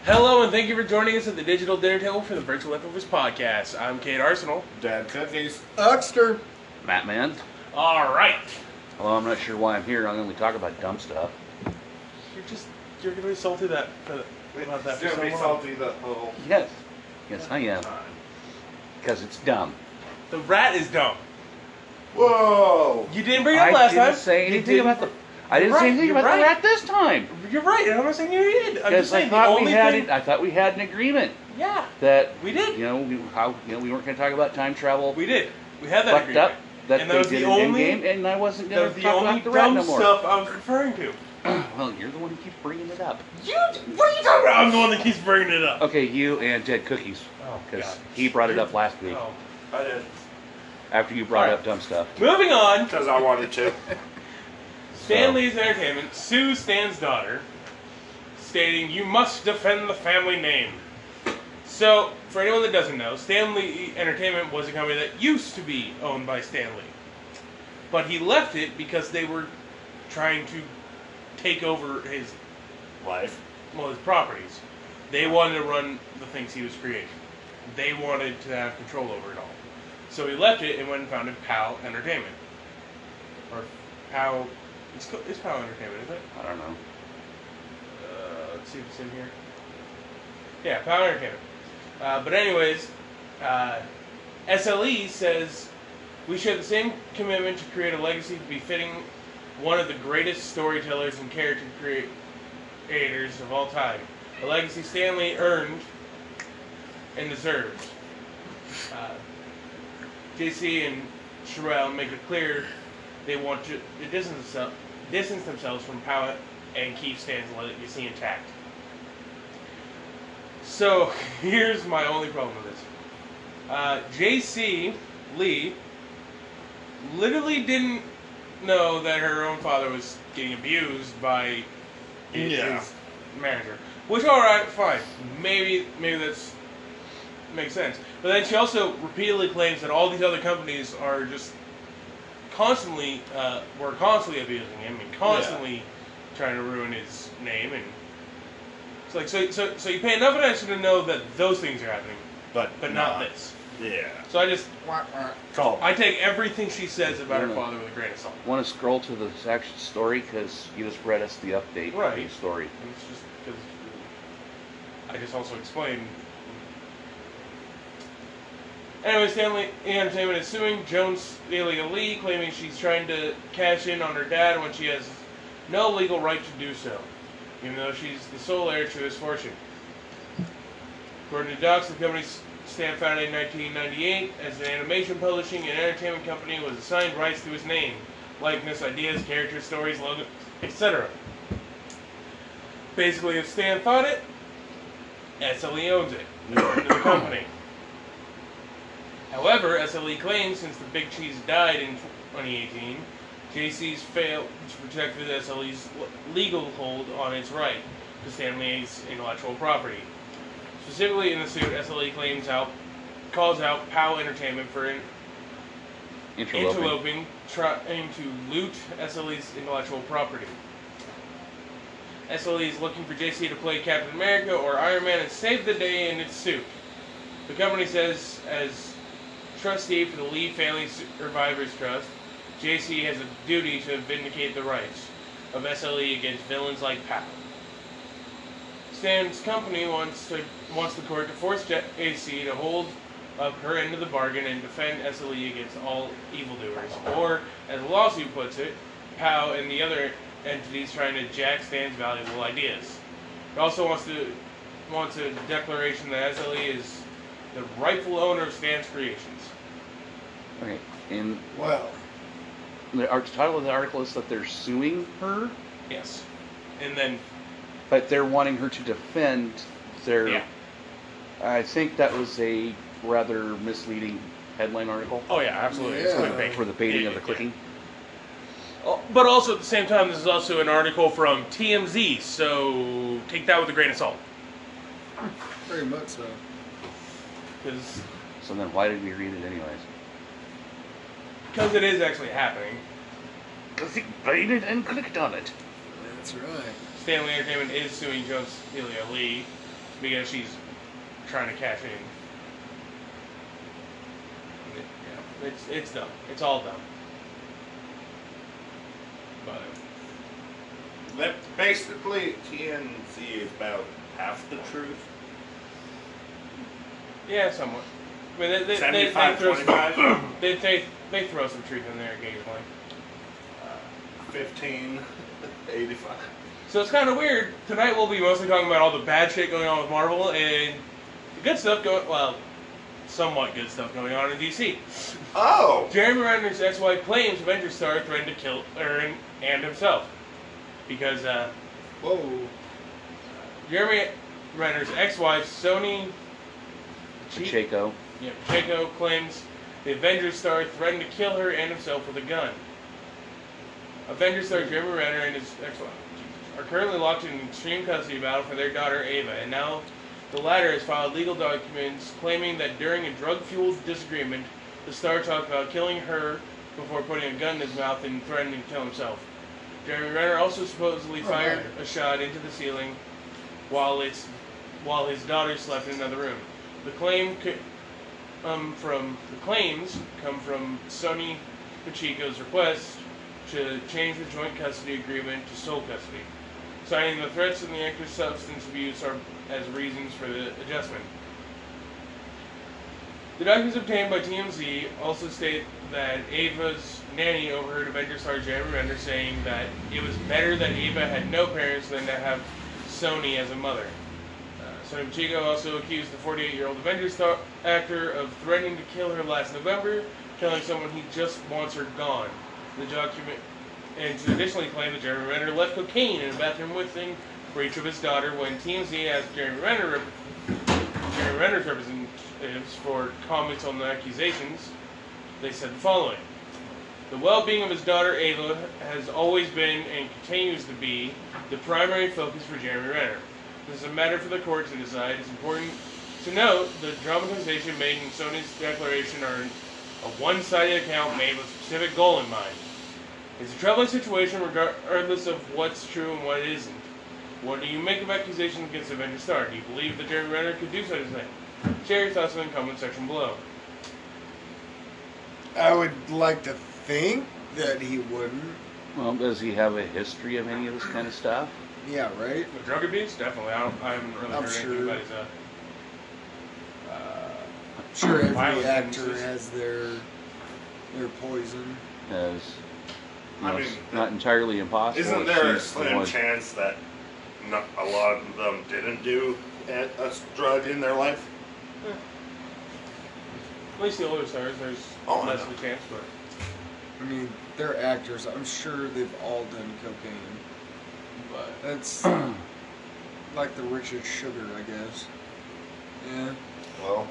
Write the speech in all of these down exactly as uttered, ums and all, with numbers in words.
Hello, and thank you for joining us at the Digital Dinner Table for the Virtual Leftovers Podcast. I'm Kate Arsenal. Dad Cookies. Uxter. Matt Man. All right. Although I'm not sure why I'm here. I only talk about dumb stuff. You're just, you're going to be salty that, for, about that It's for going to so be long. salty the whole Yes. Yes, I am. time. Because it's dumb. The rat is dumb. Whoa! You didn't bring it up I last didn't time. say You anything didn't- about the... I didn't You're say right, anything you're about right. the rat this time. You're right, and I'm not saying you did. I'm Because just I saying the thought we only had thing... it, I thought we had an agreement Yeah, that we did. you know we how you know we weren't going to talk about time travel. We did. We had that fucked agreement. up that And they that was did the an only- in game, and I wasn't That going was to the talk only about the rat dumb no more. stuff I was referring to. Well, you're the one who keeps bringing it up. You, what are you talking about? I'm the one that keeps bringing it up. Okay, you and Dead Cookies, Oh, because God. he brought it up last week Oh. I did. after you brought Alright. up dumb stuff. Moving on. Because I wanted to. Stan So- Lee's Entertainment sues Stan's daughter, stating, "You must defend the family name." So, for anyone that doesn't know, Stan Lee Entertainment was a company that used to be owned by Stan Lee. But he left it because they were trying to take over his, Life. well, his properties. They wanted to run the things he was creating. They wanted to have control over it all. So he left it and went and founded PAL Entertainment. Or PAL... It's, co- it's PAL Entertainment, isn't it? I don't know. Uh, let's see if it's in here. Yeah, PAL Entertainment. Uh, but anyways, uh, S L E says, "We share the same commitment to create a legacy befitting one of the greatest storytellers and character creators of all time. A legacy Stan Lee earned and deserves." Uh, J C and Sherelle make it clear they want to distance themselves, distance themselves from PAL and keep Stan's legacy intact. So, here's my only problem with this. Uh, J C Lee literally didn't know that her own father was getting abused by his, Yeah. his manager. Which, alright, fine. Maybe, maybe that's makes sense. But then she also repeatedly claims that all these other companies are just constantly, uh, were constantly abusing him and constantly trying to ruin his name. And it's like, so, so, so you pay enough attention to know that those things are happening, But, but not this. Yeah. So I just, Call. I take everything she says about her Yeah. father with a grain of salt. Want to scroll to the actual story because you just read us the update Right. of the story. And it's just because I just also explained. Anyway, Stanley Entertainment is suing Jones Delia Lee, claiming she's trying to cash in on her dad when she has no legal right to do so, even though she's the sole heir to his fortune. According to docs, the company Stan founded in nineteen ninety-eight as an animation publishing and entertainment company, was assigned rights to his name, likeness, ideas, characters, stories, logo, et cetera. Basically, if Stan thought it, S L E owns it, according to the company. However, S L E claims since the Big Cheese died in twenty eighteen, J C's failed to protect the S L E's legal hold on its right to Stan Lee's intellectual property. Specifically in the suit, S L E claims out, calls out PAL Entertainment for in, Interloping. interloping, trying to loot S L E's intellectual property. S L E is looking for J C to play Captain America or Iron Man and save the day in its suit. The company says, as trustee for the Lee Family Survivors Trust, J C has a duty to vindicate the rights of S L E against villains like PAL. Stan's company wants to wants the court to force J C to hold up her end of the bargain and defend S L E against all evildoers, or, as the lawsuit puts it, PAL and the other entities trying to jack Stan's valuable ideas. It also wants to wants a declaration that S L E is the rightful owner of Stan's creations. Okay. And Well, the art- title of the article is that they're suing her, Yes. And then, but they're wanting her to defend their. yeah. I think that was a rather misleading headline article Oh yeah, absolutely. It's Yeah. clickbait. for the baiting Yeah, of the yeah. clicking. Oh, but also at the same time, this is also an article from T M Z, so take that with a grain of salt. very much so. Because So then, why did we read it anyways? because it is actually happening. Because he baited and clicked on it. That's right. Stanley Entertainment is suing Jones Delia Lee because she's trying to cash in. Yeah, it's it's dumb. It's all dumb. But That basically T N C is about half the truth. yeah, somewhat. I mean, they, they, they, they, seventy-five throw some, twenty-five? they, they, they throw some truth in there occasionally. fifteen eighty-five. So it's kind of weird. Tonight we'll be mostly talking about all the bad shit going on with Marvel and the good stuff going, well, somewhat good stuff going on in D C. Oh! Jeremy Renner's ex-wife claims Avengers star threatened to kill her and himself. Because, uh, Whoa. Jeremy Renner's ex-wife, Sony Pacheco. Yeah, Pacheco claims the Avengers star threatened to kill her and himself with a gun. Avengers star Jeremy Renner and his ex-wife are currently locked in an extreme custody battle for their daughter Ava, and now the latter has filed legal documents claiming that during a drug-fueled disagreement, the star talked about killing her before putting a gun in his mouth and threatening to kill himself. Jeremy Renner also supposedly Oh, fired my. a shot into the ceiling while its while his daughter slept in another room. The claim co- um, from the claims come from Sony Pacheco's request to change the joint custody agreement to sole custody, citing the threats and the actor's substance abuse are as reasons for the adjustment. The documents obtained by T M Z also state that Ava's nanny overheard Avengers star Jeremy Renner saying that it was better that Ava had no parents than to have Sony as a mother. Uh, Sony Pacheco also accused the forty-eight-year-old Avengers star actor of threatening to kill her last November, telling someone he just wants her gone. The document and to additionally claim that Jeremy Renner left cocaine in a bathroom with him for each of his daughter. When T M Z asked Jeremy Renner, Jeremy Renner's representatives for comments on the accusations, they said the following: "The well-being of his daughter Ava has always been and continues to be the primary focus for Jeremy Renner. This is a matter for the court to decide. It's important to note the dramatization made in Sony's declaration are a one-sided account made with a specific goal in mind. It's a troubling situation regardless of what's true and what isn't. What do you make of accusations against Avengers star? Do you believe that Jeremy Renner could do such a thing? Share your thoughts in the comment section below." I would like to think that he wouldn't. Well, does he have a history of any of this kind of stuff? Yeah, right? The drug abuse? Definitely. I, don't, I haven't really I'm heard sure. anything about his, uh, uh, I'm sure every Violent actor tendencies. has their their poison. As you I know, mean, it's not entirely impossible. Isn't that there a she's the slim one- chance that not, a lot of them didn't do a, a drug in their life? at least the older stars, there's Oh, I less know. of a chance, but I mean, they're actors. I'm sure they've all done cocaine. but That's like the Richard Sugar, I guess. Yeah. Well,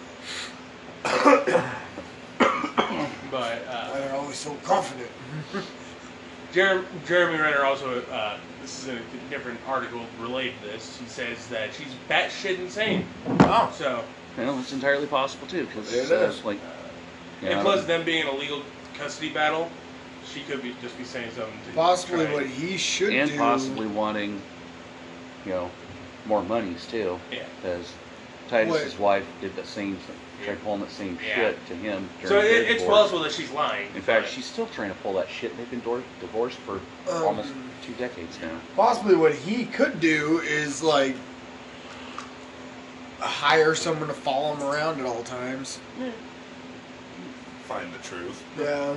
but uh, They're always so confident. Jer- Jeremy Renner also, uh, this is in a different article related to this. He says that she's batshit insane. oh, So, You know, it's entirely possible too, because It uh, is. like, you and know, plus them being in a legal custody battle, she could be just be saying something to Possibly try what and- he should and do. possibly wanting, you know, more monies too, Yeah. because Titus's What- wife did the same, tried pulling that same Yeah. shit to him. So during it, their it's divorce. possible that she's lying. In fact, but- she's still trying to pull that shit. They've been dor- divorced for Um, almost two decades now. Possibly what he could do is like hire someone to follow him around at all times. find the truth. Yeah.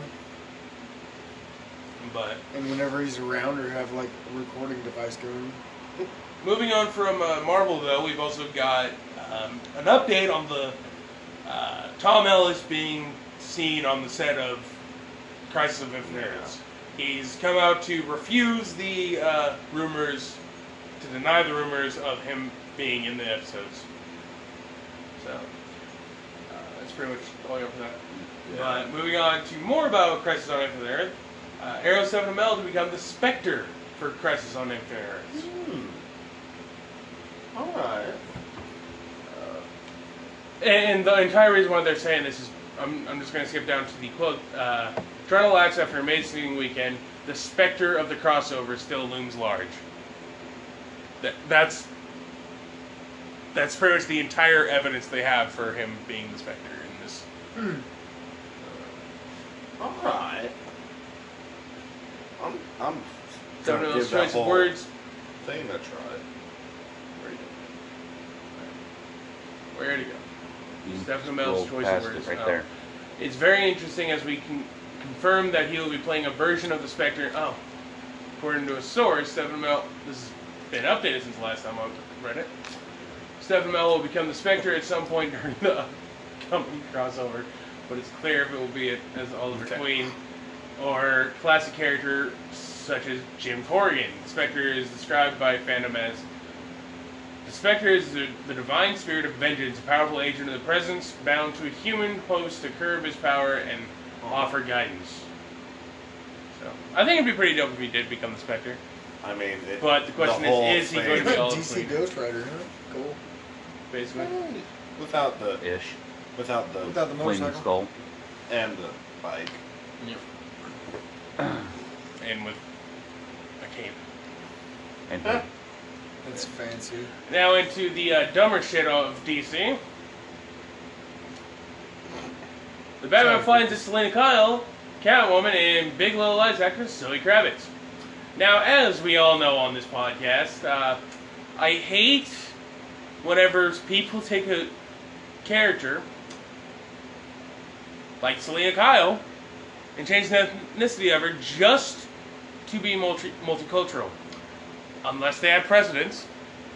But And whenever he's around, or have like a recording device going. moving on from uh, Marvel, though, we've also got um, an update on the uh, Tom Ellis being seen on the set of Crisis of Infinite Earths. He's come out to refuse the uh, rumors, to deny the rumors of him being in the episodes. So, uh, that's pretty much all I got for that. But moving on to more about Crisis on Infinite Earth, uh, Arrow seven M L to become the Spectre for Crisis on Infinite Earths. Hmm. Alright. And the entire reason why they're saying this is, I'm, I'm just going to skip down to the quote. Uh, Toronto lacks after an amazing weekend, the specter of the crossover still looms large. That, that's that's pretty much the entire evidence they have for him being the Spectre in this. Hmm. All right. I'm. I'm. Stephen gonna Amell's give that choice of whole words. thing a try. Where'd it go? You Stephen Amell's scroll choice of past words. it right Oh. there. It's very interesting as we can confirm that he will be playing a version of the Spectre. Oh, according to a source, Stephen Amell. This has been updated since the last time I read it. Stephen Amell will become the Spectre at some point during the upcoming crossover, but it's clear if it will be as Oliver Okay. Queen or classic character such as Jim Corrigan. The Spectre is described by fandom as the Spectre is the, the divine spirit of vengeance, a powerful agent of the presence, bound to a human host to curb his power and offer guidance. So, I think it'd be pretty dope if he did become the Spectre. I mean, it, But the question whole is, is he thing- going to be all D C Ghost Rider, huh? Cool. basically? without the Ish. without the Without the Flaming motorcycle. skull. and the bike. And with a cape. And Huh. That's fancy. Now into the uh, dumber shit of D C. The Batman Sorry. finds Selena Kyle, Catwoman, and Big Little Lies actress Zoe Kravitz. Now, as we all know on this podcast, uh, I hate whenever people take a character like Selena Kyle and change the ethnicity of her just to be multi- multicultural. Unless they have precedents.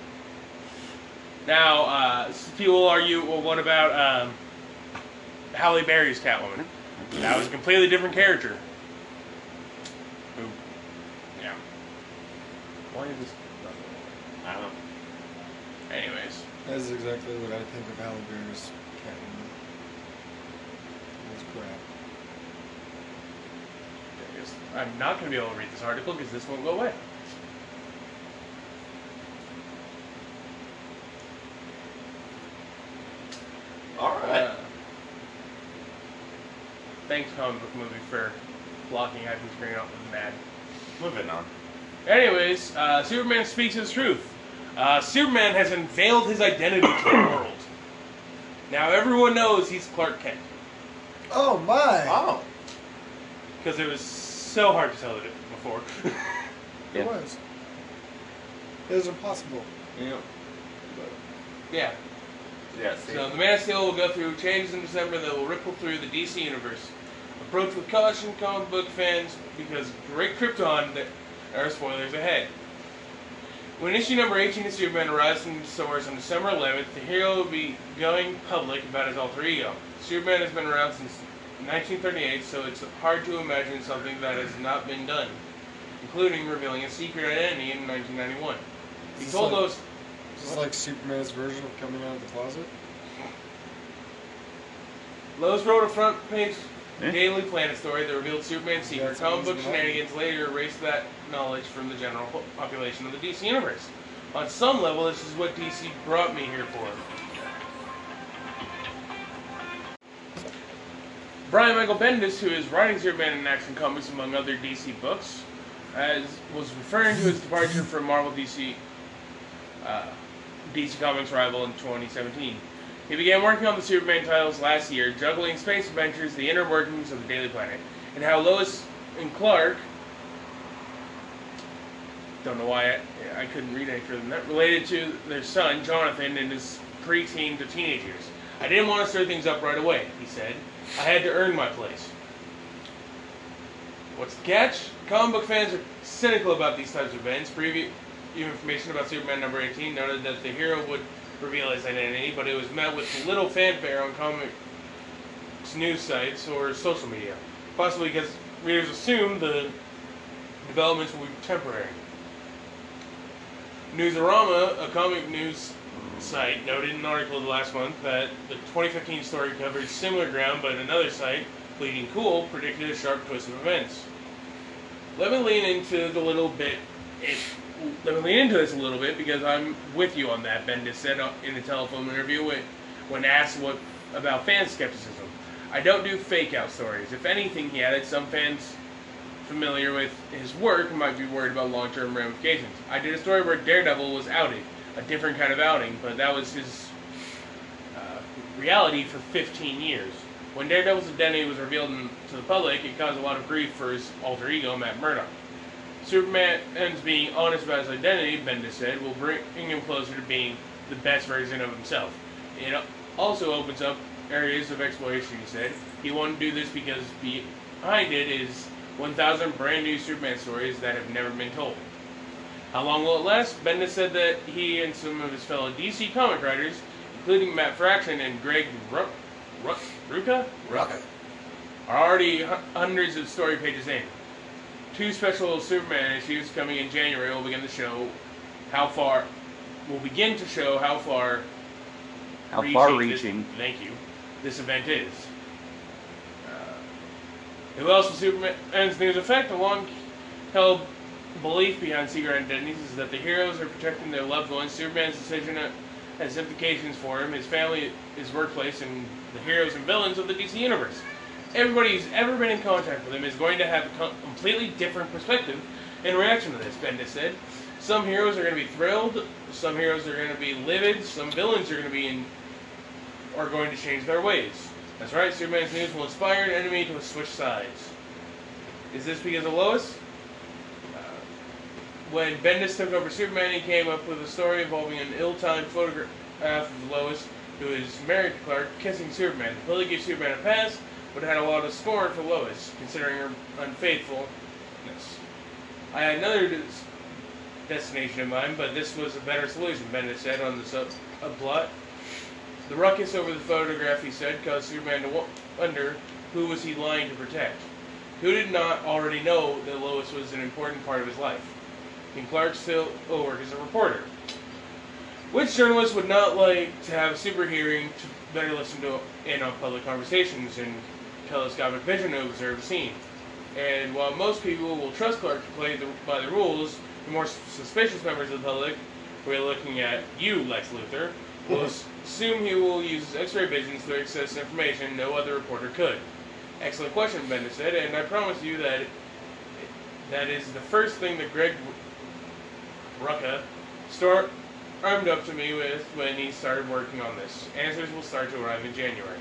Now, uh, some people will argue, well, what about um, Halle Berry's Catwoman? That was a completely different character. Who, yeah. Why is this? I don't know. Anyways, That's exactly what I think of Halle Berry's Catwoman. It's crap. I guess I'm not going to be able to read this article because this won't go away. All right. Uh, thanks, comic book movie, for blocking Ivan's screen out with mad. Moving on. Anyways, uh, Superman speaks his truth. Uh, Superman has unveiled his identity to the world. Now everyone knows he's Clark Kent. Oh my! Oh. Because it was so hard to tell it before. It Yeah. was. It was impossible. yeah. Yeah. Yeah. See. So the Man of Steel will go through changes in December that will ripple through the D C universe. Approach with caution, comic book fans, because great Krypton, there are spoilers ahead. When issue number eighteen of Superman arrives in stores on December eleventh, the hero will be going public about his alter ego. Superman has been around since nineteen thirty-eight, so it's hard to imagine something that has not been done, including revealing a secret identity in nineteen ninety-one. He Is this told like- those... This is like Superman's version of coming out of the closet. Lowe's wrote a front page Eh? Daily Planet story that revealed Superman's secret. That's Comic book amazing. shenanigans later erased that knowledge from the general po- population of the D C universe. On some level, this is what D C brought me here for. Brian Michael Bendis, who is writing Superman in Action Comics among other D C books, as was referring to his departure from Marvel D C uh, D C Comics rival in twenty seventeen. He began working on the Superman titles last year, juggling space adventures, the inner workings of the Daily Planet, and how Lois and Clark, don't know why I, I couldn't read any further than that, related to their son, Jonathan, in his preteen to teenage years. I didn't want to stir things up right away, he said. I had to earn my place. What's the catch? Comic book fans are cynical about these types of events. Preview information about Superman number eighteen noted that the hero would reveal his identity, but it was met with little fanfare on comics news sites or social media. Possibly because readers assume the developments will be temporary. Newsarama, a comic news site, noted in an article last month that the twenty fifteen story covered similar ground, but another site, Bleeding Cool, predicted a sharp twist of events. Let me lean into it a little bit. It, let me lean into this a little bit because I'm with you on that. Bendis said in a telephone interview when, when asked what about fan skepticism. I don't do fake out stories. If anything, he added, some fans familiar with his work might be worried about long-term ramifications. I did a story where Daredevil was outed. a different kind of outing, but that was his uh, reality for fifteen years. When Daredevil's identity was revealed in, to the public, it caused a lot of grief for his alter ego, Matt Murdock. Superman's being honest about his identity, Bendis said, will bring him closer to being the best version of himself. It also opens up areas of exploration, he said. He wanted to do this because behind it is one thousand brand new Superman stories that have never been told. How long will it last? Bendis said that he and some of his fellow D C comic writers, including Matt Fraction and Greg Ruck, Ruck, Rucka? Rocket. are already hundreds of story pages in. Two special Superman issues coming in January will begin to show how far will begin to show how far How reaching far this- reaching? thank you. This event is. Uh, who else will Superman's news affect? A long-held belief behind secret identities is that the heroes are protecting their loved ones. Superman's decision has implications for him, his family, his workplace, and the heroes and villains of the D C universe. Everybody who's ever been in contact with him is going to have a com- completely different perspective in reaction to this, Bendis said. Some heroes are going to be thrilled, some heroes are going to be livid, some villains are going to be in, are going to change their ways. That's right, Superman's news will inspire an enemy to switch sides. Is this because of Lois? Uh, when Bendis took over Superman, he came up with a story involving an ill-timed photograph of Lois, who is married to Clark, kissing Superman. The public gave Superman a pass, but had a lot of scorn for Lois, considering her unfaithfulness. I had another des- destination in mind, but this was a better solution, Bendis said on the subplot. The ruckus over the photograph, he said, caused Superman to wonder who was he lying to protect. Who did not already know that Lois was an important part of his life? Can Clark still work as a reporter? Which journalist would not like to have a super hearing to better listen to in on public conversations and telescopic vision to observe a scene? And while most people will trust Clark to play the, by the rules, the more suspicious members of the public, we're looking at you, Lex Luthor, will assume he will use his X-ray visions to access information no other reporter could. Excellent question, Bendis said, and I promise you that that is the first thing that Greg Rucka start armed up to me with when he started working on this. Answers will start to arrive in January.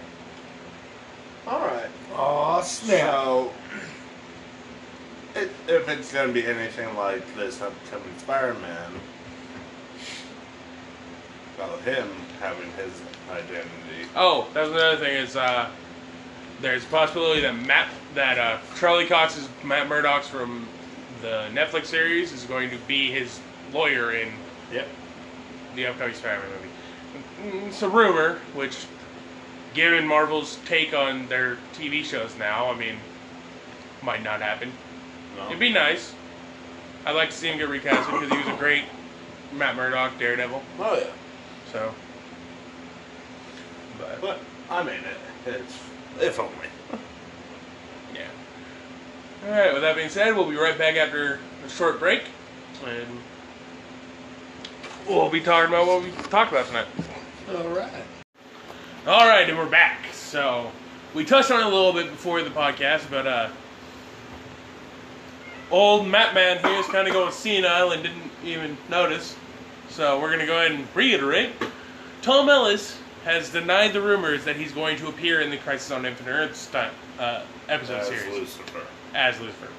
Alright. Aw, snap. So, it, if it's going to be anything like this upcoming Spider-Man, about him having his identity. Oh, that was another thing is uh, there's a possibility that Matt, that uh, Charlie Cox's Matt Murdock's from the Netflix series is going to be his lawyer in Yep. the upcoming Spider-Man movie. It's a rumor, which, given Marvel's take on their T V shows now, I mean, might not happen. No. It'd be nice. I'd like to see him get recasted because he was a great Matt Murdock Daredevil. Oh, yeah. So, but, But, I mean, it, it's, if only. yeah. Alright, with that being said, we'll be right back after a short break. And we'll be talking about what we talked about tonight. Alright. Alright, and we're back. So, we touched on it a little bit before the podcast, but, uh, old Matt Man here is kind of going senile and didn't even notice. So, we're going to go ahead and reiterate. Tom Ellis has denied the rumors that he's going to appear in the Crisis on Infinite Earths time, uh, episode As series. Lucifer. As Lucifer.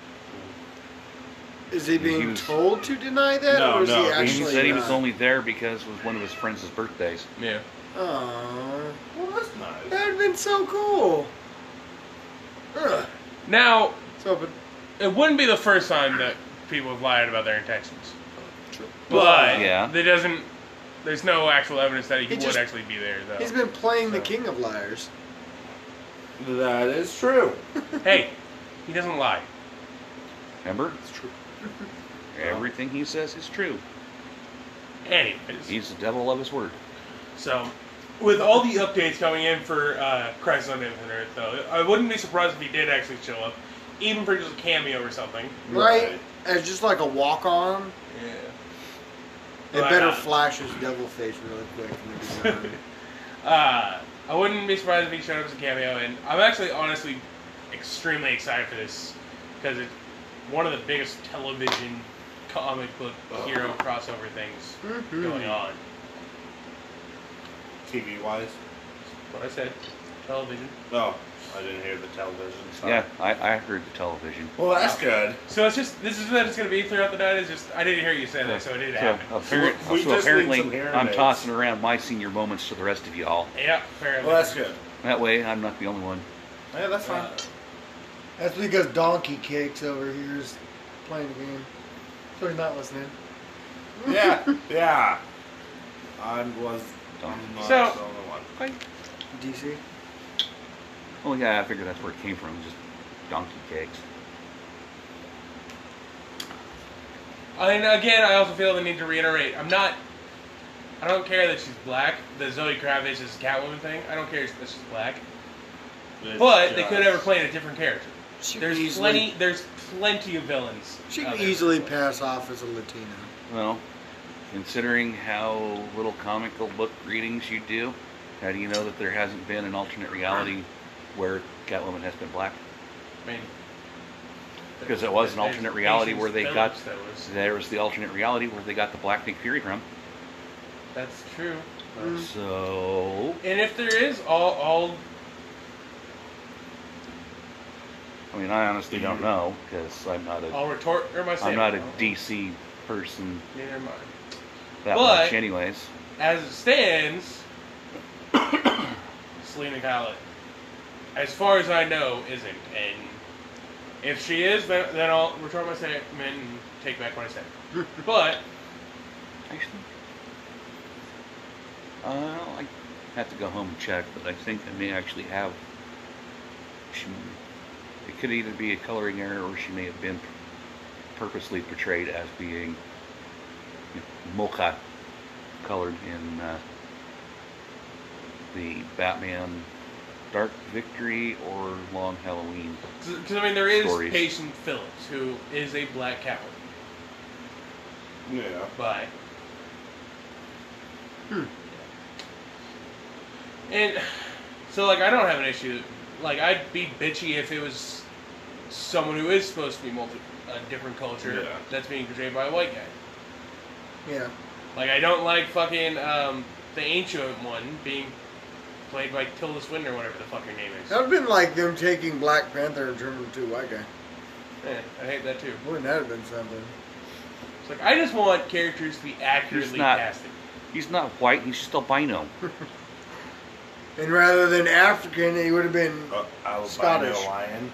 Is he being He was- told to deny that, No, or is no, he he He actually said he was not? only there because it was one of his friends' birthdays. Yeah. Aww, Well, that's nice. that would have been so cool. Ugh. Now, So, but it wouldn't be the first time that people have lied about their intentions. true. But Yeah. there doesn't. There's no actual evidence that he, He would just- actually be there, though. He's been playing the So. king of liars. That is true. Hey, he doesn't lie. Remember? It's true. Everything he says is true. Anyways, He's the devil of his word. so with all the updates coming in for uh, Crisis on Infinite Earth, though, I wouldn't be surprised if he did actually show up, even for just a cameo or something. Right? Right. As just like a walk-on. Yeah. It But, better uh, flash his devil face really quick and it'll be done. uh, I wouldn't be surprised if he showed up as a cameo, and I'm actually honestly extremely excited for this because it's one of the biggest television comic book hero crossover things Mhm. going on. T V wise. What I said, television. No, I didn't hear the television. Sorry. Yeah, I, I heard the television. Well, that's good. So it's just this is what it's gonna be throughout the night. Is just I didn't hear you say that, so it didn't So, happen. apparent, We so just need apparently, some hearing I'm aids. tossing around my senior moments to the rest of y'all. Yeah, fair Well, that's good. That way, I'm not the only one. Yeah, that's fine. Uh, That's because Donkey Cakes over here is playing the game. So he's not listening. yeah, yeah. I was Donkey. not So- the only one. D C? Well, yeah, I figured that's where it came from, just donkey cakes. and again, I also feel the need to reiterate. I'm not. I don't care that she's black. The Zoe Kravitz is a Catwoman thing. I don't care that she's black. It's But they could just- have ever played a different character. She There's can easily, plenty. There's plenty of villains. She out can there. easily pass off as a Latina. Well, considering how little comical book readings you do, how do you know that there hasn't been an alternate reality where Catwoman has been black? I mean, Because it was an there's alternate reality Patience where they Phillips got, that was- there was the alternate reality where they got the Black Nick Fury from. That's true. Mm. So, And if there is all all I mean, I honestly don't know because I'm not a, I'll retort or my I'm statement. not a D C person Neither am I. that But- much, anyways. As it stands, Selena Kyle, as far as I know, isn't. And if she is, then, then I'll retort my statement and take back what I said. But Actually, uh, I have to go home and check, but I think I may actually have. She, it could either be a coloring error or she may have been purposely portrayed as being mocha colored in uh, the Batman Dark Victory or Long Halloween. because I mean, there is Stories. Patience Phillips, who is a black Catwoman. Yeah. By Hmm. and so like I don't have an issue. Like I'd be bitchy if it was someone who is supposed to be multi a different culture Yeah. that's being portrayed by a white guy. Yeah. Like I don't like fucking um, the ancient one being played by Tilda Swinton or whatever the fuck her name is. That would have been like them taking Black Panther and turning him to a white guy. Eh, I hate that too. Wouldn't that have been something? It's like I just want characters to be accurately not- casted. He's not white, he's just albino. And rather than African, he would have been. Uh, albino Scottish. lion.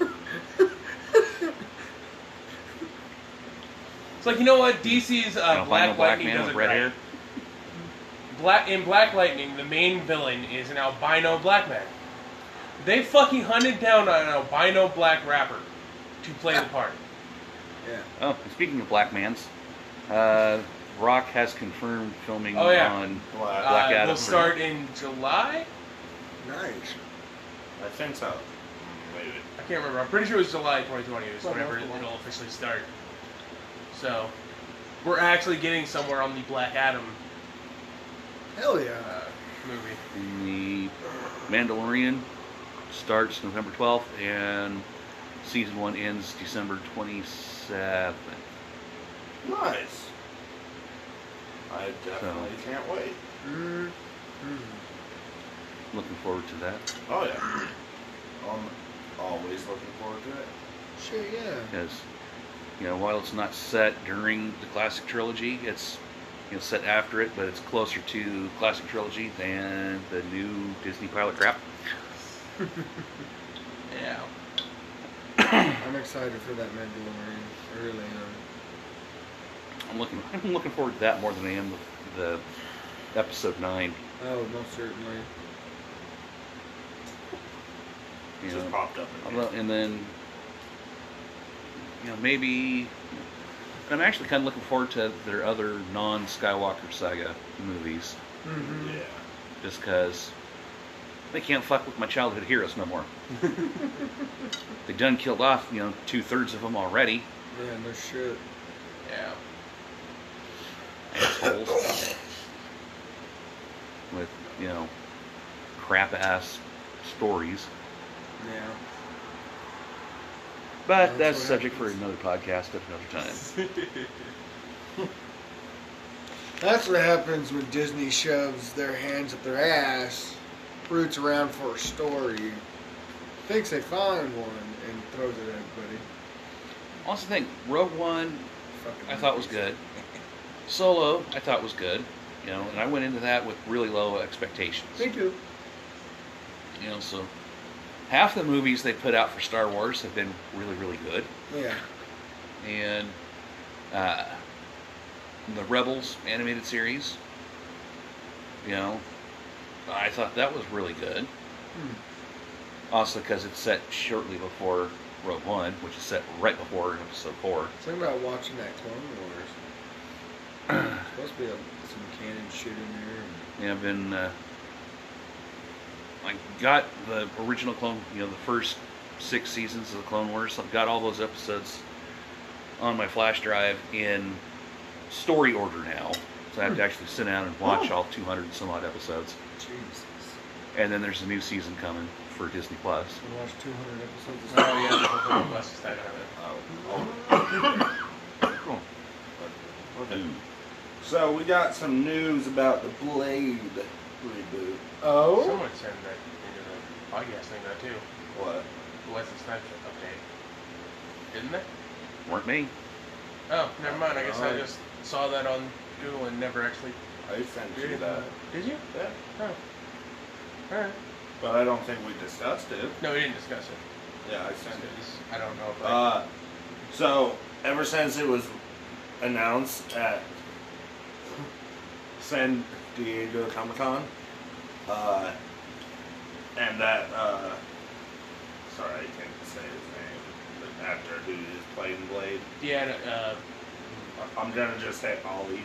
It's like you know what? D C's uh, Albino Black black Lightning man does with it red right. hair. Black in Black Lightning, the main villain is an albino black man. They fucking hunted down an albino black rapper to play the part. Yeah. Oh, and speaking of black mans, uh, Rock has confirmed filming Oh, yeah. on Black. Uh, Black Adam. will start in July. Nice. I think so. Maybe. I can't remember. I'm pretty sure it was July twenty twenty is Well, whenever well, well. it'll officially start. So, we're actually getting somewhere on the Black Adam Hell yeah. uh, movie. The Mandalorian starts November twelfth and season one ends December twenty-seventh. Nice. I definitely can't wait. Mm. Looking forward to that Oh yeah. I'm always looking forward to it. Sure, yeah. because, you know, while it's not set during the classic trilogy, it's, you know, set after it, but it's closer to classic trilogy than the new Disney pilot crap. Yeah. I'm excited for that Mandalorian early on. I'm looking, I'm looking forward to that more than I am with the episode nine. Oh, most certainly. You Just know, popped up. in although- and then, you know, maybe. I'm actually kind of looking forward to their other non-Skywalker saga movies, Mm-hmm. Yeah. just because they can't fuck with my childhood heroes no more. They done killed off, you know, two thirds of them already. Yeah, no shit. Yeah. Assholes. With, you know, crap ass stories. Yeah. But That's that's what subject for happens. another podcast at another time. That's what happens when Disney shoves their hands up their ass, roots around for a story, thinks they find one, and throws it at everybody. Also, think Rogue One, Fucking I thought was good. Solo, I thought was good. You know, and I went into that with really low expectations. Me too. You know, so half the movies they put out for Star Wars have been really, really good. Yeah. And uh, the Rebels animated series, you know, I thought that was really good. Hmm. Also, because it's set shortly before Rogue One, which is set right before Episode Four. Something about watching that Clone Wars. Supposed to be a, some canon shit in there. Yeah, I've been. Uh, I got the original Clone, you know, the first six seasons of the Clone Wars. I've got all those episodes on my flash drive in story order now, so I have to actually sit down and watch Oh. all two hundred and some odd episodes. Jesus. And then there's a new season coming for Disney Plus. I watched two hundred episodes. Oh yeah, the whole thing was just that kind of- Cool. Okay. So we got some news about the Blade reboot. Oh? Someone sent that into the podcast thing though too. What? The Wesley Snipes update. Didn't they? Weren't me. Oh, never mind. I guess I Oh. just saw that on Google and never actually I sent you that. Did you? Yeah. Oh. Alright. But I don't think we discussed it. No, we didn't discuss it. Yeah, I Just sent it. 'cause I don't know if I... Uh, so ever since it was announced at San Diego Comic Con, uh, and that uh, sorry, I can't say his name. The actor who is playing Blade. yeah, uh, I'm gonna just say Ollie.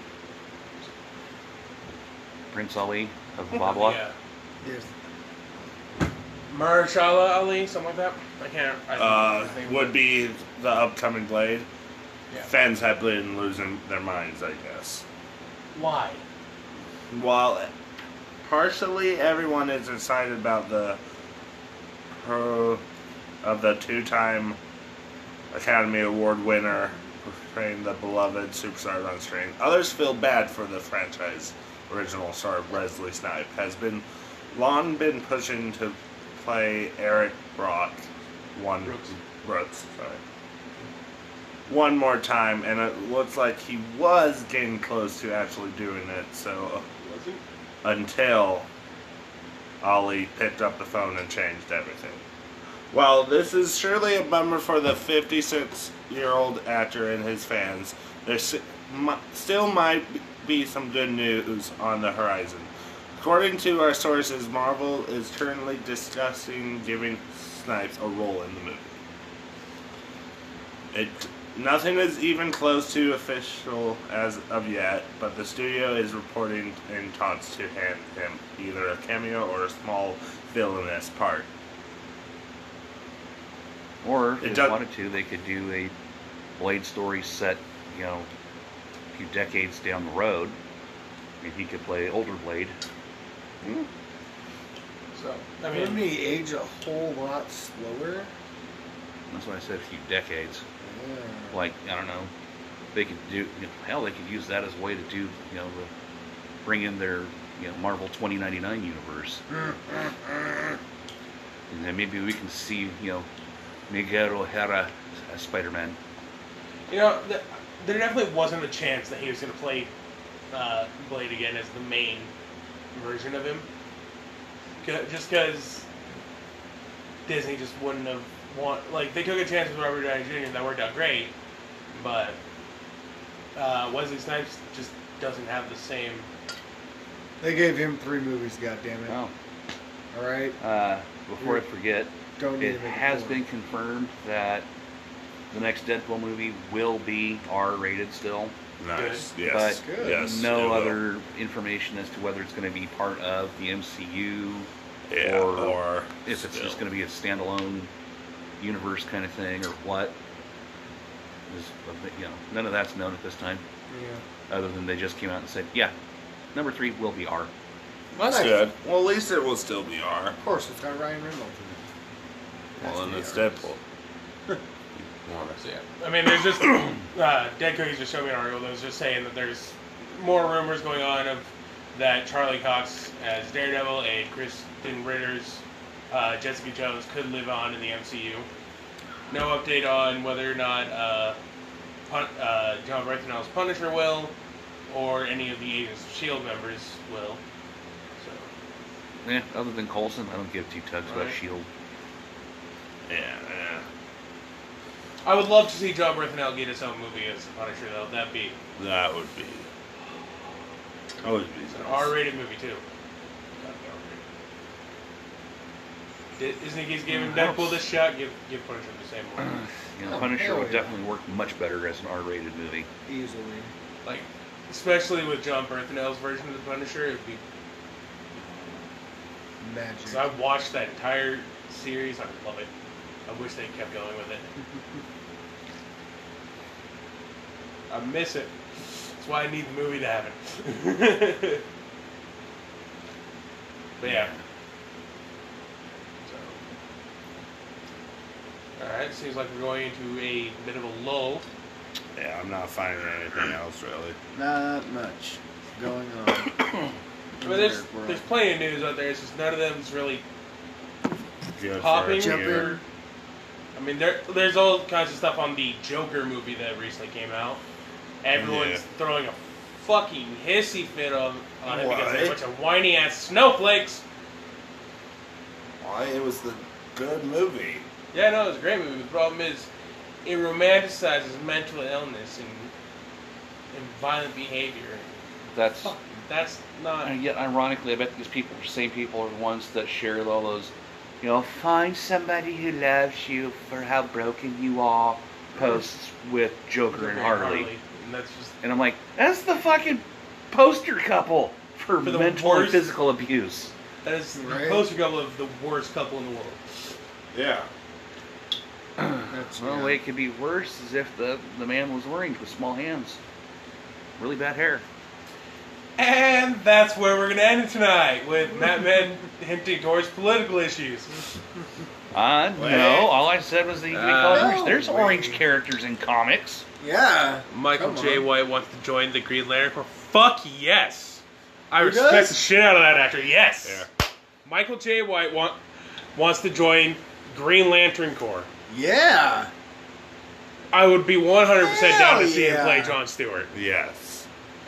Prince Ali of Babla. yeah. Yes. Mahershala Ali, something like that. I can't... I Uh, his name would was- be the upcoming Blade. Yeah. Fans have been losing their minds, I guess. Why? While partially everyone is excited about the pro of the two-time Academy Award winner portraying the beloved superstar on screen, others feel bad for the franchise original star Wesley Snipes has been long been pushing to play Eric Brock one Brooks. Brooks, sorry. One more time, and it looks like he was getting close to actually doing it. So Was he? until Ollie picked up the phone and changed everything. While this is surely a bummer for the fifty-six-year-old actor and his fans, there s- mi- still might be some good news on the horizon. According to our sources, Marvel is currently discussing giving Snipes a role in the movie. It nothing is even close to official as of yet, but the studio is reporting in talks to hand him either a cameo or a small villainous part. Or if It they does- wanted to, they could do a Blade story set, you know, a few decades down the road. And he could play older Blade. So, I Wouldn't mean... he age a whole lot slower? That's why I said a few decades. Yeah. Like, I don't know, they could do, you know, hell, they could use that as a way to do, you know, the, bring in their, you know, Marvel twenty ninety-nine universe. And then maybe we can see, you know, Miguel O'Hara as Spider-Man. You know, th- there definitely wasn't a chance that he was going to play uh, Blade again as the main version of him. C- just because Disney just wouldn't have want like they took a chance with Robert Downey Junior and that worked out great, but uh, Wesley Snipes just doesn't have the same. They gave him three movies, goddammit. Oh, All right? uh, before I forget, Don't need it to make a has four. been confirmed that the next Deadpool movie will be R-rated still. Nice. Good. Yes. But Good. Yes. no it will. other information as to whether it's going to be part of the M C U Yeah. or, Or, if it's still. just going to be a standalone universe kind of thing or what. Is, you know, none of that's known at this time, Yeah. other than they just came out and said, yeah, number three will be R. That's Nice. good. Well, at least it will still be R. Of course, it's got Ryan Reynolds in it. Well, Has and to it's be ours. Deadpool. So, yeah. I mean, there's just uh, Dead Cookies just showed me an article that was just saying that there's more rumors going on of that Charlie Cox as Daredevil and Kristen Ritter's uh, Jessica Jones could live on in the M C U. No update on whether or not uh, Pun- uh, John Bernthal Punisher will, or any of the Agents of S H I E L D members will. So, Yeah, other than Coulson, I don't give two tugs about Right. S H I E L D. Yeah, yeah. I would love to see John Bernthal get his own movie as Punisher, though. That'd be That would be. That would be. it's an R-rated movie too. Did- Isn't he he's giving Deadpool this shot? Give give Punisher the same one. You know, Oh, Punisher hell would yeah. definitely work much better as an R-rated movie. Easily. Like, especially with John Bernthal's version of the Punisher, it'd be. Magic. So I've watched that entire series. I love it. I wish they kept going with it. I miss it. That's why I need the movie to happen. But yeah. So. Alright, seems like we're going into a bit of a lull. Yeah, I'm not finding anything else really. Not much going on. I mean, there's, there's plenty of news out there. It's just none of them is really Good popping. for a Jumping. year. I mean, there, there's all kinds of stuff on the Joker movie that recently came out. Everyone's Yeah. throwing a fucking hissy fit on, on it because they're a Why? bunch of whiny ass snowflakes. Why? It was the good movie. Yeah, no, it's a great movie. The problem is, it romanticizes mental illness and and violent behavior. That's Fuck, that's not. and yet, ironically, I bet these people, the same people, are the ones that share all those, you know, find somebody who loves you for how broken you are posts with Joker and Harley. And that's just And I'm like, that's the fucking poster couple for, For the mental and worst- physical abuse. that is Right. the poster couple of the worst couple in the world. Yeah. That's, Well, yeah. the way it could be worse is if the, the man was orange with small hands. Really bad hair. And that's where we're going to end it tonight, with Matt Men hinting towards political issues. Uh, Wait. no, all I said was that he could be Uh, called no, orange. There's wait. orange characters in comics. Yeah. Michael Come J. on. White wants to join the Green Lantern Corps. Fuck yes! I He respect does? the shit out of that actor. Yes! Yeah. Michael J. White want, wants to join Green Lantern Corps. Yeah. I would be one hundred percent down to Hell see him yeah. play Jon Stewart. Yes.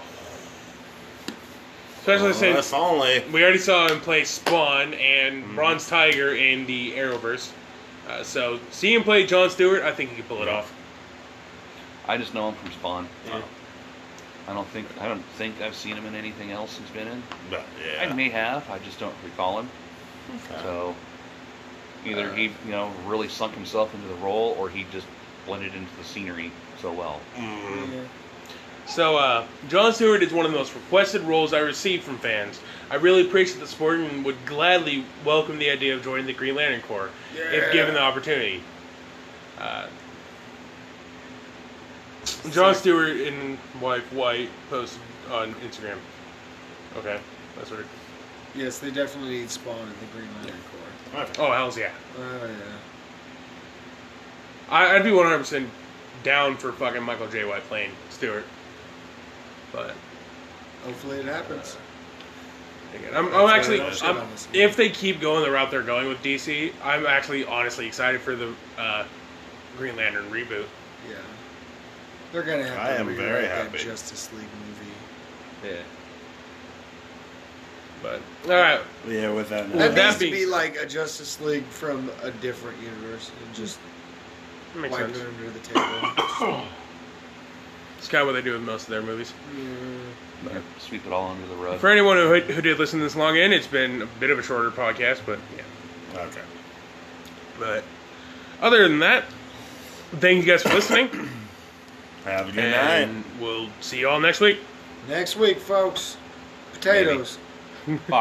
Especially Well, since if only. we already saw him play Spawn and Mhm. Bronze Tiger in the Arrowverse. Uh, so, see him play Jon Stewart, I think he could pull it Yeah. off. I just know him from Spawn. Yeah. I don't think I don't think I've seen him in anything else he's been in. But I yeah. may have, I just don't recall him. Okay. So either he, you know, really sunk himself into the role, or he just blended into the scenery so well. Mm. Yeah. So, uh, Jon Stewart is one of the most requested roles I received from fans. I really appreciate that Sporting would gladly welcome the idea of joining the Green Lantern Corps, if given the opportunity. Uh, Jon Stewart and wife White posted on Instagram. Okay, that's weird. Yes, they definitely need Spawn in the Green Lantern Corps. Okay. Oh, hells yeah. Oh, yeah. I, I'd be one hundred percent down for fucking Michael J. White playing Stewart. But, Hopefully it happens. again, I'm, I'm That's actually, what I I'm, was saying. if they keep going the route they're going with D C, I'm actually honestly excited for the uh, Green Lantern reboot. Yeah. They're going to have I to am rewrite very that happy. Justice League movie. Yeah. But, alright. Yeah, with that. Well, That that needs to being be said- like a Justice League from a different universe and just Makes wipe sense. it under the table. It's kind of what they do with most of their movies. Yeah. Yeah, sweep it all under the rug. For anyone who, who did listen this long in, it's been a bit of a shorter podcast, but yeah. Okay. But other than that, thank you guys for listening. Have a good night. and we'll see you all next week. Next week, folks, potatoes.